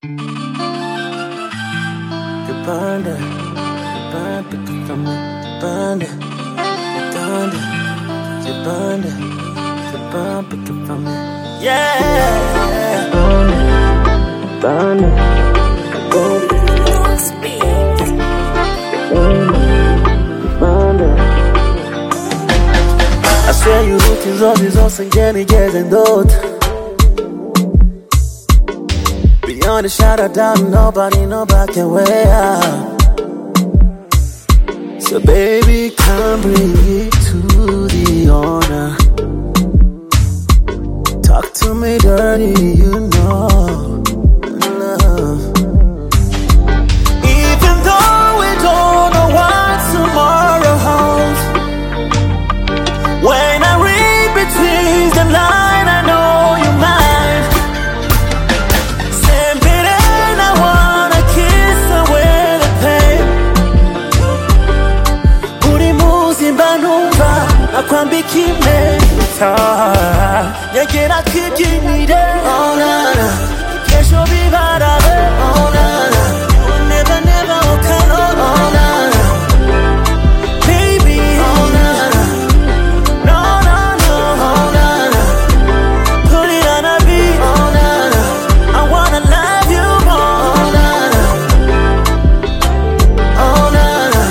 Kipande, kipande kifame, kipande, kipande, kipande, kipande kifame. Yeah. Kipande, kipande. I swear you ruti zote zose ngenigeze ndota. Beyond the shadow down, nobody can way out. So baby, come bring it to the honor. Talk to me dirty, you know love. Even though we don't know what tomorrow holds, when I read between the lines, I know you're mine. Akwambi kimeta yegera kibyinire oh na na kesho bibarabe oh na na never walk alone oh na na baby oh na na no oh na na put it on a beat oh na na I wanna love you more oh na na oh na na.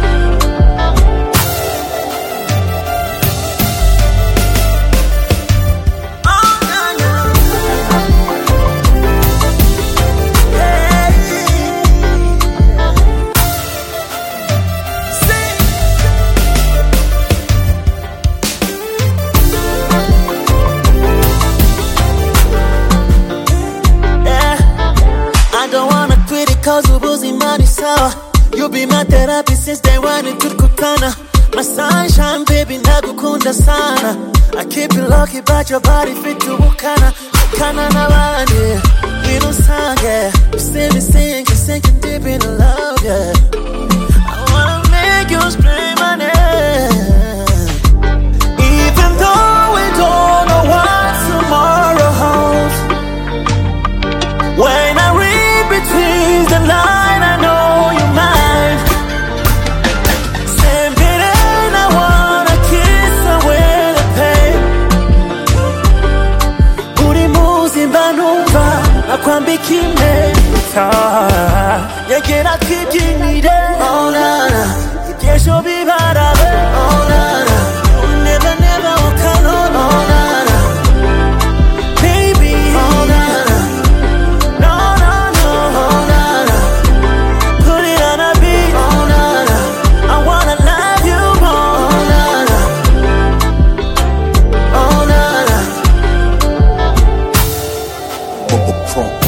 Cause ubuzi mani sawa. You be my therapy since day one tukutana. My sunshine baby nagukunda sana. I keep you lucky but your body fit to ukana. Ukana na bandi we don't sing yeah. You see me sinking deep in love yeah. I wanna make you scream my name. Even though we don't know what tomorrow holds, when I read between the line, I know you're mine. Same bit and I wanna kiss away the pain. Uri muzi mbanumva akwambi kimeta yegera kibyinire oh na na kesho bibarabe oh na na never walk alone oh na na baby oh na na no oh na na put it on a beat oh na na I wanna love you more oh na na oh na na. Bubba Pro.